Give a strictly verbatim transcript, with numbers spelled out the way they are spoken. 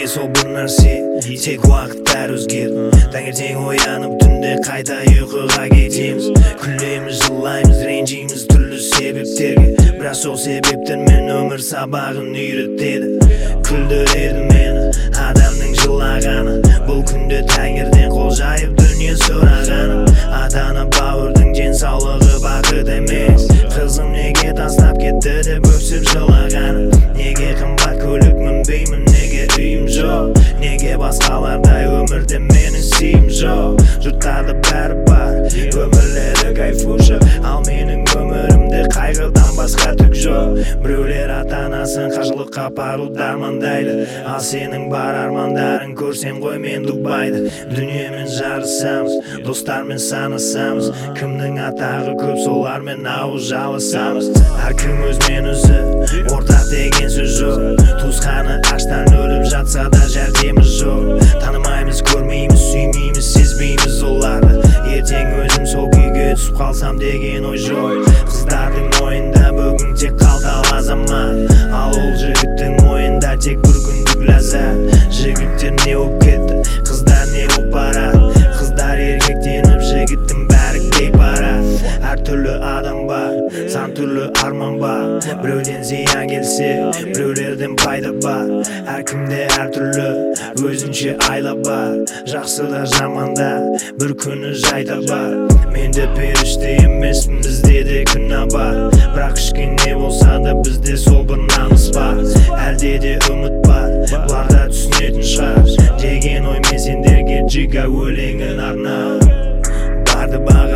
сол бір нәрсе, тек уақыт бәрі өзгерді. Таңертең оянып түнде қайта ұйқыға кетеміз. Күлеміз, жылаймыз, ренжиміз түрлі себептерге, бірақ сол себептермен өмір сабағын үйретеді. Күлдіреді мені адамның жылағаны, бұл күнде таңертең қол жайып дүние сұрағаны. Ата-ана бауырдың денсаулығы бақыт емес, қызым неге тастап кетті деп өксіп жылағаны. Неге қымбат көлік мінбеймін, неге үйім жоқ, неге басқалардай өмірде менің сыйым жоқ. Жұрттарда бәрі бар, өмірлері кайфушы, ал менің өмірімде қайғыдан басқа түк жоқ. Біреулер ата-анасын қажылыққа апаруды армандайды, ал сенің бар армандарың көрсем ғой мен Дубайды. Дүниемен жарысамыз, достармен санасамыз, кімнің атағы көп солармен ауыз жалысамыз. Әркім өзімен өзі, ортақ деген сөз жоқ, туысқаны аштан өліп жатса да жәрдемі жоқ. Танымаймыз, көрмейміз, сүймейміз, сезбейміз оларды, ертең өзім сол күйге түсіп қалсам деген ой жоқ. Қыздардың ойында бүгін тек қалталы азамат, ал ол жігіттің ойында тек бір күндік ләззат. Жігіттер не болып кетті, қыздар не болып барады, қыздар еркектеніп жігіттің бәрі кетіп барады. Әр түрлі адам бар, сан түрлі арман бар, біреуден зиян келсе, біреулерден пайда бар. Әркімде әр түрлі өзінше айла бар, жақсы да жаман да бір күні жайда бар. Мен де періште емеспін, бізде де күнә бар, бірақ кішкене болса да бізде сол бір намыс бар. Әлде де үміт бар, бұлар да түсінетін шығар деген оймен сендерге жига өлеңін арнап. Барды